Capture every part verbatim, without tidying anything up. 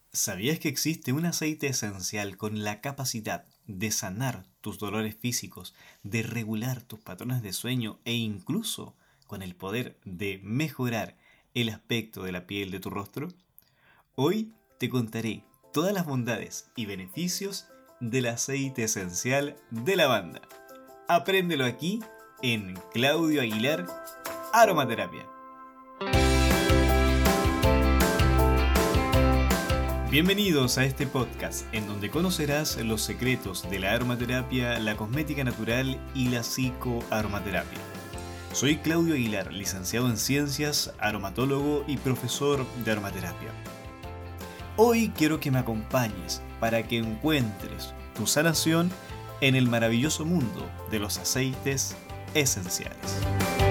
¿Sabías que existe un aceite esencial con la capacidad de sanar tus dolores físicos, de regular tus patrones de sueño e incluso con el poder de mejorar el aspecto de la piel de tu rostro? Hoy te contaré todas las bondades y beneficios del aceite esencial de lavanda. Apréndelo aquí en Claudio Aguilar Aromaterapia. Bienvenidos a este podcast en donde conocerás los secretos de la aromaterapia, la cosmética natural y la psicoaromaterapia. Soy Claudio Aguilar, licenciado en Ciencias, aromatólogo y profesor de aromaterapia. Hoy quiero que me acompañes para que encuentres tu sanación en el maravilloso mundo de los aceites esenciales.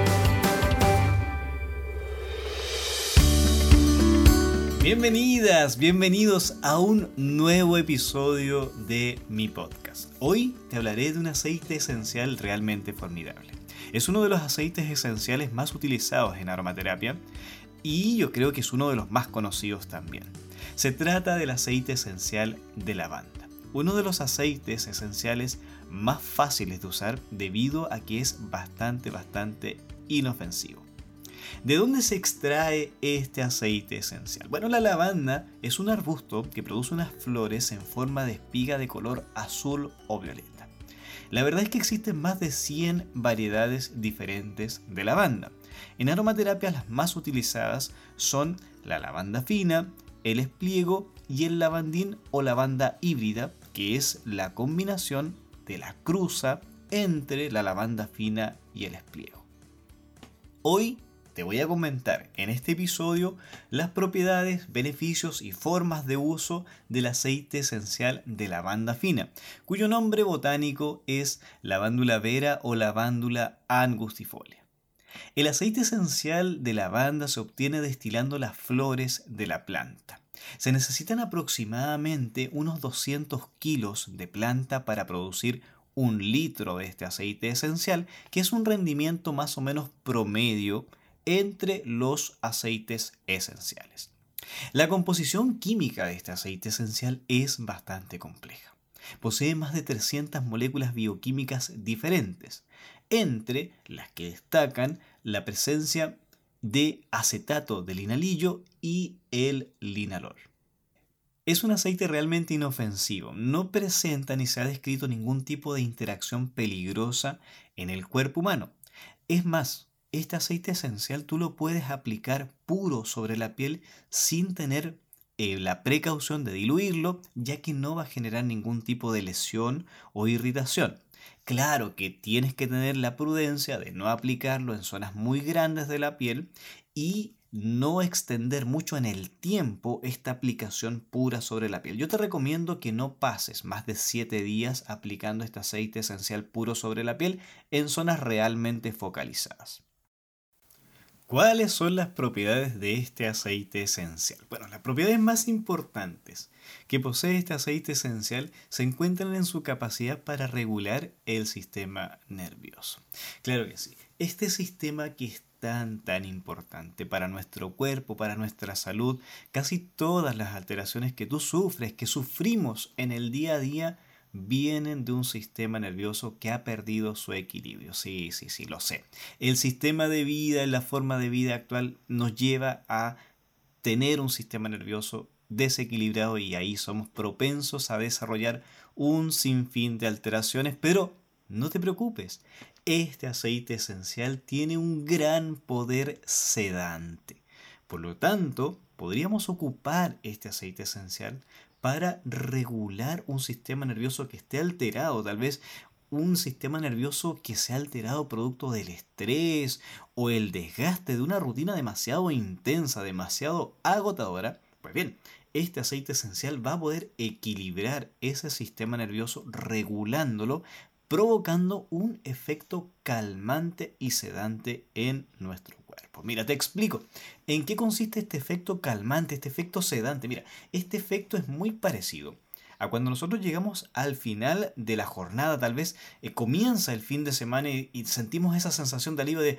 Bienvenidas, bienvenidos a un nuevo episodio de mi podcast. Hoy te hablaré de un aceite esencial realmente formidable. Es uno de los aceites esenciales más utilizados en aromaterapia y yo creo que es uno de los más conocidos también. Se trata del aceite esencial de lavanda, uno de los aceites esenciales más fáciles de usar debido a que es bastante, bastante inofensivo. ¿De dónde se extrae este aceite esencial? Bueno, la lavanda es un arbusto que produce unas flores en forma de espiga de color azul o violeta. La verdad es que existen más de cien variedades diferentes de lavanda. En aromaterapia las más utilizadas son la lavanda fina, el espliego y el lavandín o lavanda híbrida, que es la combinación de la cruza entre la lavanda fina y el espliego. Hoy te voy a comentar en este episodio las propiedades, beneficios y formas de uso del aceite esencial de lavanda fina, cuyo nombre botánico es Lavandula vera o Lavandula angustifolia. El aceite esencial de lavanda se obtiene destilando las flores de la planta. Se necesitan aproximadamente unos doscientos kilos de planta para producir un litro de este aceite esencial, que es un rendimiento más o menos promedio entre los aceites esenciales. La composición química de este aceite esencial es bastante compleja. Posee más de trescientas moléculas bioquímicas diferentes, entre las que destacan la presencia de acetato de linalillo y el linalol. Es un aceite realmente inofensivo, no presenta ni se ha descrito ningún tipo de interacción peligrosa en el cuerpo humano. Es más, este aceite esencial tú lo puedes aplicar puro sobre la piel sin tener eh, la precaución de diluirlo, ya que no va a generar ningún tipo de lesión o irritación. Claro que tienes que tener la prudencia de no aplicarlo en zonas muy grandes de la piel y no extender mucho en el tiempo esta aplicación pura sobre la piel. Yo te recomiendo que no pases más de siete días aplicando este aceite esencial puro sobre la piel en zonas realmente focalizadas. ¿Cuáles son las propiedades de este aceite esencial? Bueno, las propiedades más importantes que posee este aceite esencial se encuentran en su capacidad para regular el sistema nervioso. Claro que sí, este sistema que es tan tan importante para nuestro cuerpo, para nuestra salud, casi todas las alteraciones que tú sufres, que sufrimos en el día a día, vienen de un sistema nervioso que ha perdido su equilibrio. Sí, sí, sí, lo sé. El sistema de vida, la forma de vida actual nos lleva a tener un sistema nervioso desequilibrado y ahí somos propensos a desarrollar un sinfín de alteraciones, pero no te preocupes. Este aceite esencial tiene un gran poder sedante. Por lo tanto, podríamos ocupar este aceite esencial para regular un sistema nervioso que esté alterado, tal vez un sistema nervioso que se ha alterado producto del estrés o el desgaste de una rutina demasiado intensa, demasiado agotadora. Pues bien, este aceite esencial va a poder equilibrar ese sistema nervioso regulándolo, provocando un efecto calmante y sedante en nuestro cuerpo. Mira, te explico. ¿En qué consiste este efecto calmante, este efecto sedante? Mira, este efecto es muy parecido a cuando nosotros llegamos al final de la jornada, tal vez eh, comienza el fin de semana y, y sentimos esa sensación de alivio de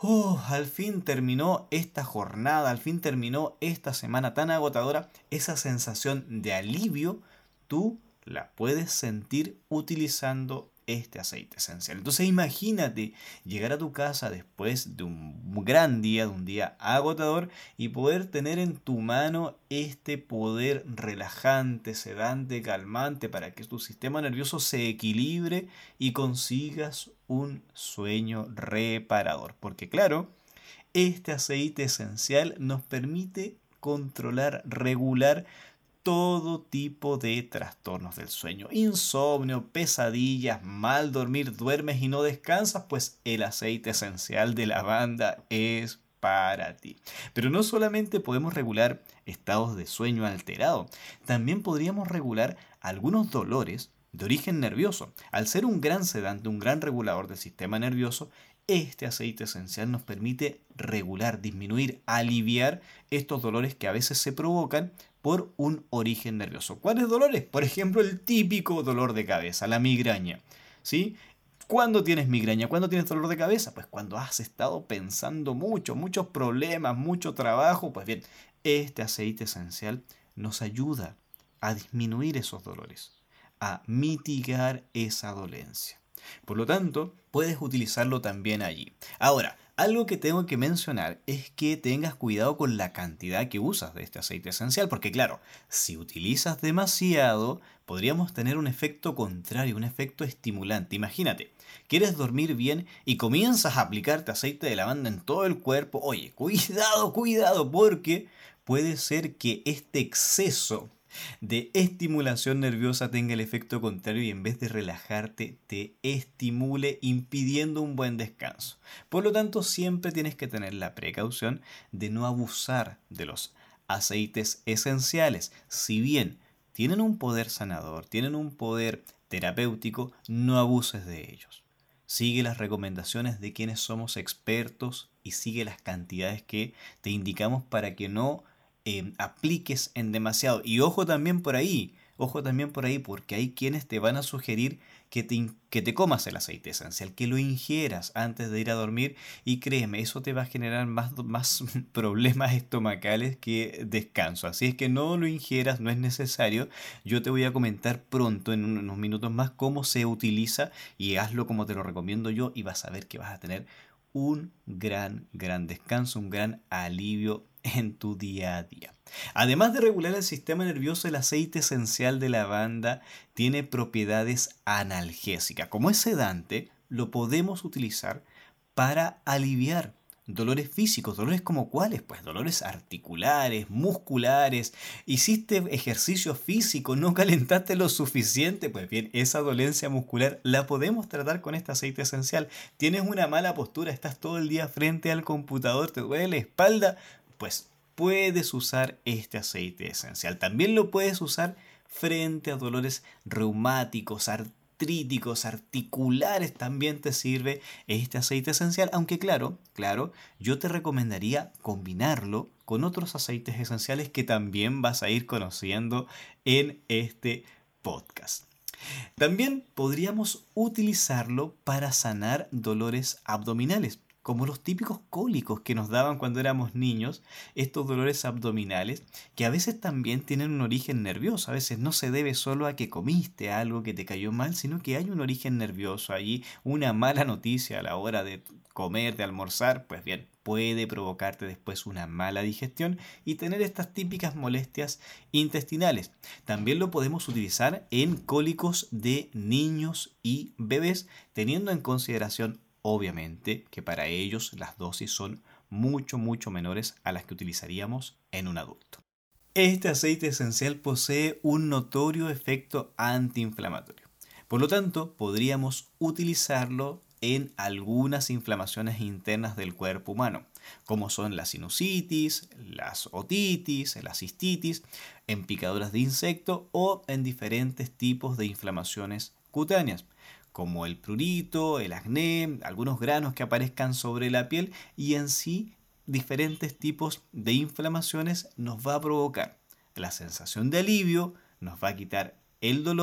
oh, al fin terminó esta jornada, al fin terminó esta semana tan agotadora, esa sensación de alivio, tú la puedes sentir utilizando este aceite esencial. Entonces imagínate llegar a tu casa después de un gran día, de un día agotador, y poder tener en tu mano este poder relajante, sedante, calmante para que tu sistema nervioso se equilibre y consigas un sueño reparador. Porque claro, este aceite esencial nos permite controlar, regular todo tipo de trastornos del sueño, insomnio, pesadillas, mal dormir, duermes y no descansas, pues el aceite esencial de lavanda es para ti. Pero no solamente podemos regular estados de sueño alterado, también podríamos regular algunos dolores de origen nervioso. Al ser un gran sedante, un gran regulador del sistema nervioso, este aceite esencial nos permite regular, disminuir, aliviar estos dolores que a veces se provocan por un origen nervioso. ¿Cuáles dolores? Por ejemplo, el típico dolor de cabeza, la migraña. ¿Sí? ¿Cuándo tienes migraña? ¿Cuándo tienes dolor de cabeza? Pues cuando has estado pensando mucho, muchos problemas, mucho trabajo. Pues bien, este aceite esencial nos ayuda a disminuir esos dolores, a mitigar esa dolencia. Por lo tanto, puedes utilizarlo también allí. Ahora, algo que tengo que mencionar es que tengas cuidado con la cantidad que usas de este aceite esencial, porque claro, si utilizas demasiado, podríamos tener un efecto contrario, un efecto estimulante. Imagínate, quieres dormir bien y comienzas a aplicarte aceite de lavanda en todo el cuerpo. Oye, cuidado, cuidado, porque puede ser que este exceso de estimulación nerviosa tenga el efecto contrario y en vez de relajarte te estimule impidiendo un buen descanso. Por lo tanto, siempre tienes que tener la precaución de no abusar de los aceites esenciales. Si bien tienen un poder sanador, tienen un poder terapéutico, no abuses de ellos. Sigue las recomendaciones de quienes somos expertos y sigue las cantidades que te indicamos para que no Eh, apliques en demasiado. Y ojo también por ahí, ojo también por ahí, porque hay quienes te van a sugerir que te, que te comas el aceite esencial, que lo ingieras antes de ir a dormir, y créeme, eso te va a generar más, más problemas estomacales que descanso. Así es que no lo ingieras, no es necesario. Yo te voy a comentar pronto, en unos minutos más, cómo se utiliza, y hazlo como te lo recomiendo yo y vas a ver que vas a tener un gran, gran descanso, un gran alivio en tu día a día. Además de regular el sistema nervioso, el aceite esencial de lavanda tiene propiedades analgésicas. Como es sedante, lo podemos utilizar para aliviar dolores físicos. ¿Dolores como cuáles? Pues dolores articulares, musculares. ¿Hiciste ejercicio físico? ¿No calentaste lo suficiente? Pues bien, esa dolencia muscular la podemos tratar con este aceite esencial. ¿Tienes una mala postura? ¿Estás todo el día frente al computador? ¿Te duele la espalda? Pues puedes usar este aceite esencial. También lo puedes usar frente a dolores reumáticos, artríticos, articulares. También te sirve este aceite esencial. Aunque claro, claro, yo te recomendaría combinarlo con otros aceites esenciales que también vas a ir conociendo en este podcast. También podríamos utilizarlo para sanar dolores abdominales, como los típicos cólicos que nos daban cuando éramos niños, estos dolores abdominales, que a veces también tienen un origen nervioso. A veces no se debe solo a que comiste algo que te cayó mal, sino que hay un origen nervioso allí, una mala noticia a la hora de comer, de almorzar. Pues bien, puede provocarte después una mala digestión y tener estas típicas molestias intestinales. También lo podemos utilizar en cólicos de niños y bebés, teniendo en consideración obviamente que para ellos las dosis son mucho mucho menores a las que utilizaríamos en un adulto. Este aceite esencial posee un notorio efecto antiinflamatorio. Por lo tanto, podríamos utilizarlo en algunas inflamaciones internas del cuerpo humano, como son la sinusitis, las otitis, la cistitis, en picaduras de insecto o en diferentes tipos de inflamaciones cutáneas, como el prurito, el acné, algunos granos que aparezcan sobre la piel, y en sí diferentes tipos de inflamaciones nos va a provocar la sensación de alivio, nos va a quitar el dolor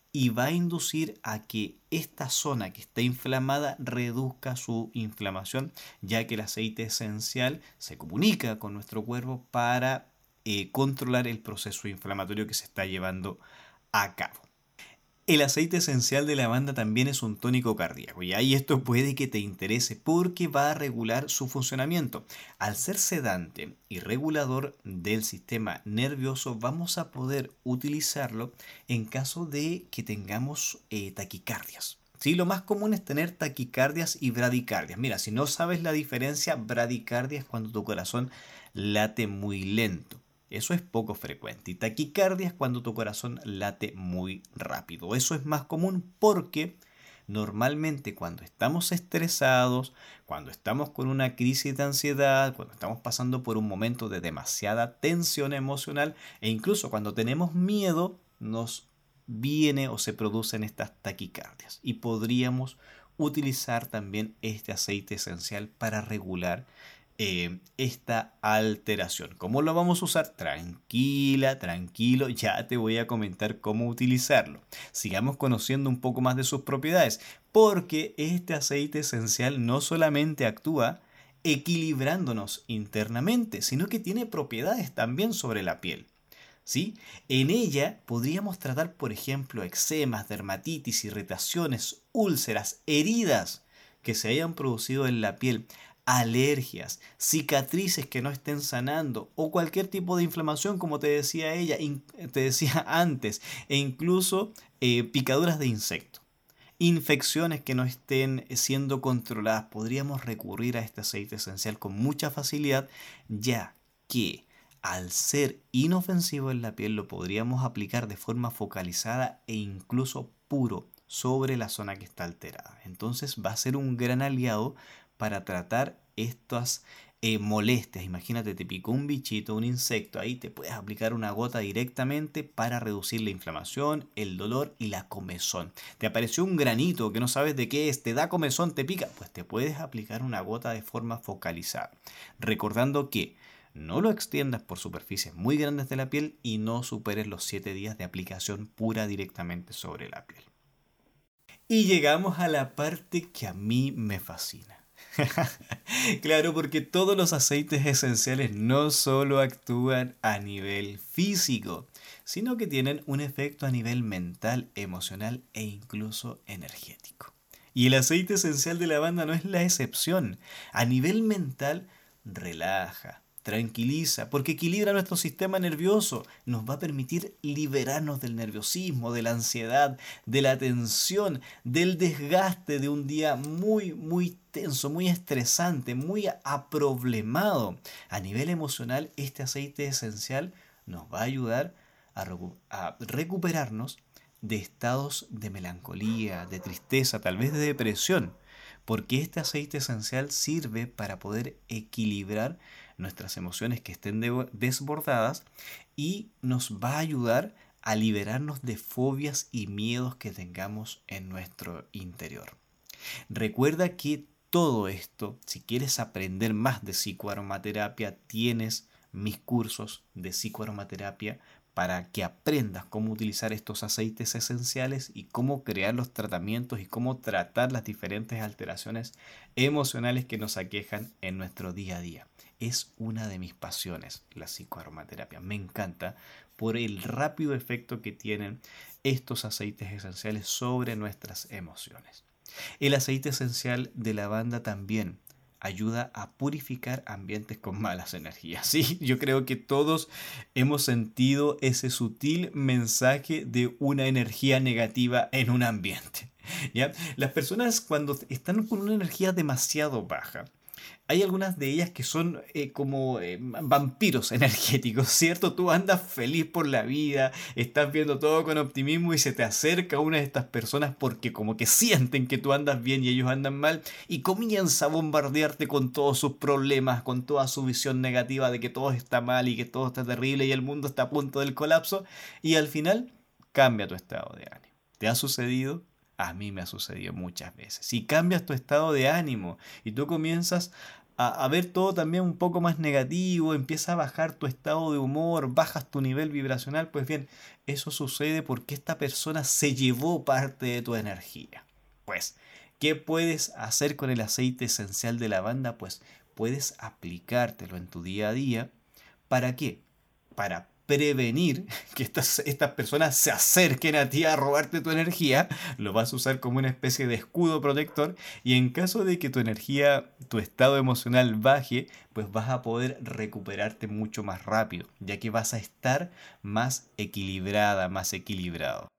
y va a inducir a que esta zona que está inflamada reduzca su inflamación, ya que el aceite esencial se comunica con nuestro cuerpo para eh, controlar el proceso inflamatorio que se está llevando a cabo. El aceite esencial de lavanda también es un tónico cardíaco y ahí esto puede que te interese porque va a regular su funcionamiento. Al ser sedante y regulador del sistema nervioso, vamos a poder utilizarlo en caso de que tengamos eh, taquicardias. Sí, lo más común es tener taquicardias y bradicardias. Mira, si no sabes la diferencia, bradicardia es cuando tu corazón late muy lento. Eso es poco frecuente. Y taquicardia es cuando tu corazón late muy rápido. Eso es más común porque normalmente cuando estamos estresados, cuando estamos con una crisis de ansiedad, cuando estamos pasando por un momento de demasiada tensión emocional e incluso cuando tenemos miedo, nos viene o se producen estas taquicardias. Y podríamos utilizar también este aceite esencial para regular Eh, esta alteración. ¿Cómo lo vamos a usar? Tranquila, tranquilo, ya te voy a comentar cómo utilizarlo. Sigamos conociendo un poco más de sus propiedades, porque este aceite esencial no solamente actúa equilibrándonos internamente, sino que tiene propiedades también sobre la piel. ¿Sí? En ella podríamos tratar, por ejemplo, eczemas, dermatitis, irritaciones, úlceras, heridas que se hayan producido en la piel, alergias, cicatrices que no estén sanando o cualquier tipo de inflamación, como te decía ella, te decía antes, e incluso eh, picaduras de insecto. Infecciones que no estén siendo controladas, podríamos recurrir a este aceite esencial con mucha facilidad, ya que al ser inofensivo en la piel lo podríamos aplicar de forma focalizada e incluso puro sobre la zona que está alterada. Entonces va a ser un gran aliado para tratar estas eh, molestias. Imagínate, te picó un bichito, un insecto, ahí te puedes aplicar una gota directamente para reducir la inflamación, el dolor y la comezón. Te apareció un granito que no sabes de qué es, te da comezón, te pica, pues te puedes aplicar una gota de forma focalizada. Recordando que no lo extiendas por superficies muy grandes de la piel y no superes los siete días de aplicación pura directamente sobre la piel. Y llegamos a la parte que a mí me fascina. Claro, porque todos los aceites esenciales no solo actúan a nivel físico, sino que tienen un efecto a nivel mental, emocional e incluso energético. Y el aceite esencial de lavanda no es la excepción. A nivel mental, relaja, tranquiliza, porque equilibra nuestro sistema nervioso, nos va a permitir liberarnos del nerviosismo, de la ansiedad, de la tensión, del desgaste de un día muy, muy tenso, muy estresante, muy aproblemado. A nivel emocional, este aceite esencial nos va a ayudar a, recu- a recuperarnos de estados de melancolía, de tristeza, tal vez de depresión, porque este aceite esencial sirve para poder equilibrar nuestras emociones que estén de- desbordadas y nos va a ayudar a liberarnos de fobias y miedos que tengamos en nuestro interior. Recuerda que todo esto, si quieres aprender más de psicoaromaterapia, tienes mis cursos de psicoaromaterapia para que aprendas cómo utilizar estos aceites esenciales y cómo crear los tratamientos y cómo tratar las diferentes alteraciones emocionales que nos aquejan en nuestro día a día. Es una de mis pasiones, la psicoaromaterapia. Me encanta por el rápido efecto que tienen estos aceites esenciales sobre nuestras emociones. El aceite esencial de lavanda también ayuda a purificar ambientes con malas energías. Sí, yo creo que todos hemos sentido ese sutil mensaje de una energía negativa en un ambiente. ¿Ya? Las personas cuando están con una energía demasiado baja, hay algunas de ellas que son eh, como eh, vampiros energéticos, ¿cierto? Tú andas feliz por la vida, estás viendo todo con optimismo y se te acerca una de estas personas porque como que sienten que tú andas bien y ellos andan mal y comienza a bombardearte con todos sus problemas, con toda su visión negativa de que todo está mal y que todo está terrible y el mundo está a punto del colapso y al final cambia tu estado de ánimo. ¿Te ha sucedido? A mí me ha sucedido muchas veces. Si cambias tu estado de ánimo y tú comienzas a, a ver todo también un poco más negativo, empieza a bajar tu estado de humor, bajas tu nivel vibracional, pues bien, eso sucede porque esta persona se llevó parte de tu energía. Pues, ¿qué puedes hacer con el aceite esencial de lavanda? Pues puedes aplicártelo en tu día a día. ¿Para qué? Para prevenir que estas, estas personas se acerquen a ti a robarte tu energía. Lo vas a usar como una especie de escudo protector, y en caso de que tu energía, tu estado emocional baje, pues vas a poder recuperarte mucho más rápido, ya que vas a estar más equilibrada, más equilibrado.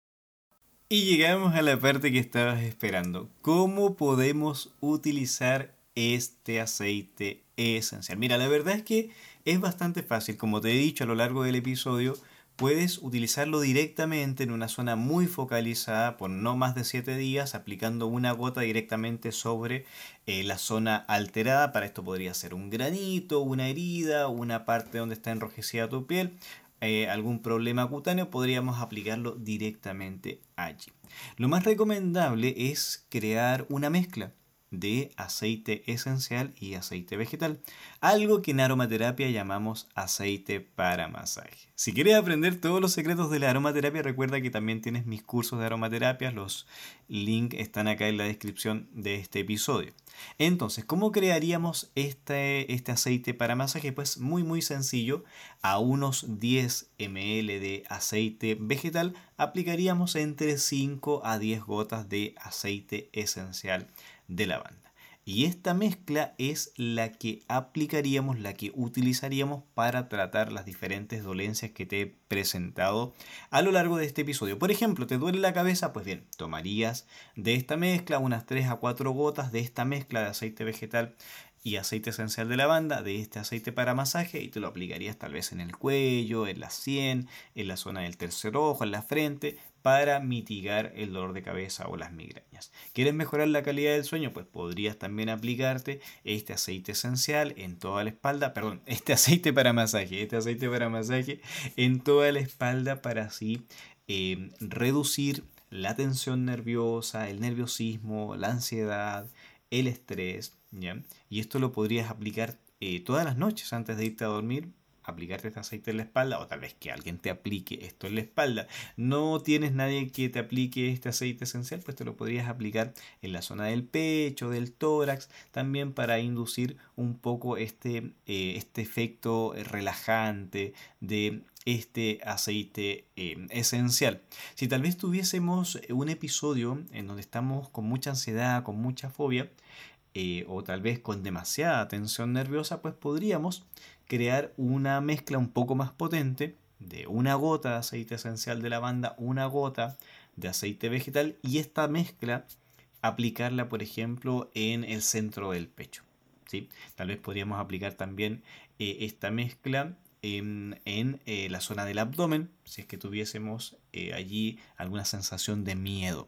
Y llegamos a la parte que estabas esperando. ¿Cómo podemos utilizar este aceite esencial? Mira, la verdad es que es bastante fácil. Como te he dicho a lo largo del episodio, puedes utilizarlo directamente en una zona muy focalizada por no más de siete días, aplicando una gota directamente sobre eh, la zona alterada. Para esto podría ser un granito, una herida, una parte donde está enrojecida tu piel, eh, algún problema cutáneo, podríamos aplicarlo directamente allí. Lo más recomendable es crear una mezcla de aceite esencial y aceite vegetal, algo que en aromaterapia llamamos aceite para masaje. Si quieres aprender todos los secretos de la aromaterapia, recuerda que también tienes mis cursos de aromaterapia, los links están acá en la descripción de este episodio. Entonces, ¿cómo crearíamos este, este aceite para masaje? Pues muy muy sencillo. A unos diez mililitros de aceite vegetal aplicaríamos entre cinco a diez gotas de aceite esencial de lavanda. Y esta mezcla es la que aplicaríamos, la que utilizaríamos para tratar las diferentes dolencias que te he presentado a lo largo de este episodio. Por ejemplo, ¿te duele la cabeza? Pues bien, tomarías de esta mezcla unas tres a cuatro gotas de esta mezcla de aceite vegetal y aceite esencial de lavanda, de este aceite para masaje, y te lo aplicarías tal vez en el cuello, en la sien, en la zona del tercer ojo, en la frente, para mitigar el dolor de cabeza o las migrañas. ¿Quieres mejorar la calidad del sueño? Pues podrías también aplicarte este aceite esencial en toda la espalda, perdón, este aceite para masaje, este aceite para masaje en toda la espalda, para así eh, reducir la tensión nerviosa, el nerviosismo, la ansiedad, el estrés, ¿ya? Y esto lo podrías aplicar eh, todas las noches antes de irte a dormir, aplicarte este aceite en la espalda, o tal vez que alguien te aplique esto en la espalda. No tienes nadie que te aplique este aceite esencial, pues te lo podrías aplicar en la zona del pecho, del tórax, también para inducir un poco este, eh, este efecto relajante de este aceite eh, esencial. Si tal vez tuviésemos un episodio en donde estamos con mucha ansiedad, con mucha fobia, eh, o tal vez con demasiada tensión nerviosa, pues podríamos crear una mezcla un poco más potente de una gota de aceite esencial de lavanda, una gota de aceite vegetal, y esta mezcla aplicarla, por ejemplo, en el centro del pecho, ¿sí? Tal vez podríamos aplicar también eh, esta mezcla en, en eh, la zona del abdomen, si es que tuviésemos eh, allí alguna sensación de miedo.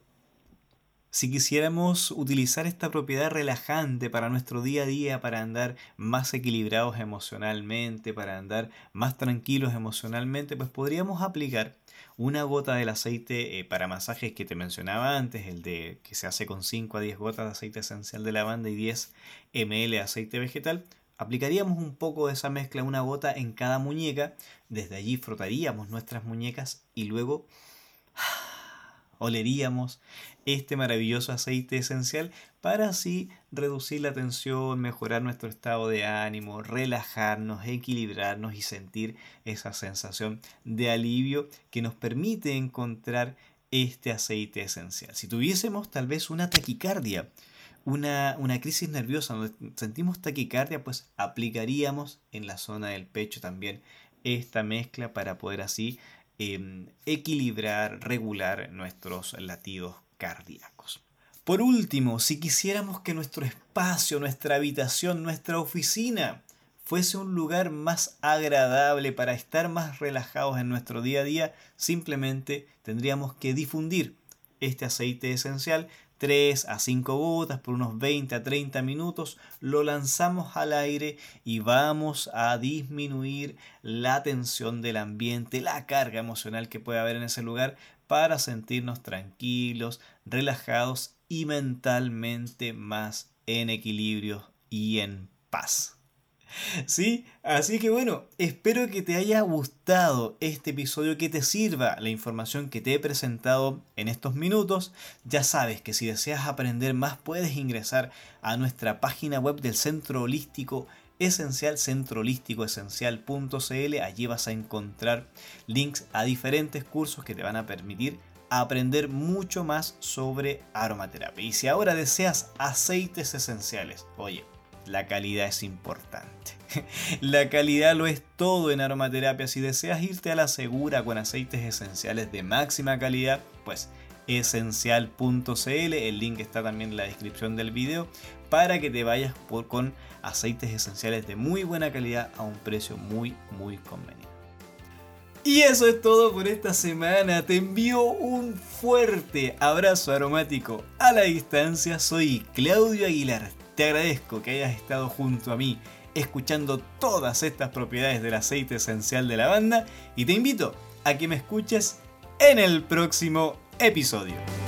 Si quisiéramos utilizar esta propiedad relajante para nuestro día a día, para andar más equilibrados emocionalmente, para andar más tranquilos emocionalmente, pues podríamos aplicar una gota del aceite eh, para masajes que te mencionaba antes, el de que se hace con cinco a diez gotas de aceite esencial de lavanda y diez mililitros de aceite vegetal. Aplicaríamos un poco de esa mezcla, una gota en cada muñeca. Desde allí frotaríamos nuestras muñecas y luego oleríamos este maravilloso aceite esencial, para así reducir la tensión, mejorar nuestro estado de ánimo, relajarnos, equilibrarnos y sentir esa sensación de alivio que nos permite encontrar este aceite esencial. Si tuviésemos tal vez una taquicardia, una, una crisis nerviosa, donde sentimos taquicardia, pues aplicaríamos en la zona del pecho también esta mezcla para poder así eh, equilibrar, regular nuestros latidos cardíacos. Por último, si quisiéramos que nuestro espacio, nuestra habitación, nuestra oficina fuese un lugar más agradable para estar más relajados en nuestro día a día, simplemente tendríamos que difundir este aceite esencial tres a cinco gotas por unos veinte a treinta minutos, lo lanzamos al aire y vamos a disminuir la tensión del ambiente, la carga emocional que puede haber en ese lugar, para sentirnos tranquilos, relajados y mentalmente más en equilibrio y en paz. ¿Sí? Así que bueno, espero que te haya gustado este episodio, que te sirva la información que te he presentado en estos minutos. Ya sabes que si deseas aprender más puedes ingresar a nuestra página web del Centro Holístico Esencial, centro holístico esencial punto c l. Allí vas a encontrar links a diferentes cursos que te van a permitir aprender mucho más sobre aromaterapia. Y si ahora deseas aceites esenciales, oye, la calidad es importante. La calidad lo es todo en aromaterapia. Si deseas irte a la segura con aceites esenciales de máxima calidad, pues esencial punto c l. El link está también en la descripción del video para que te vayas por, con aceites esenciales de muy buena calidad a un precio muy muy conveniente. Y eso es todo por esta semana. Te envío un fuerte abrazo aromático a la distancia. Soy Claudio Aguilar. Te agradezco que hayas estado junto a mí escuchando todas estas propiedades del aceite esencial de lavanda y te invito a que me escuches en el próximo episodio.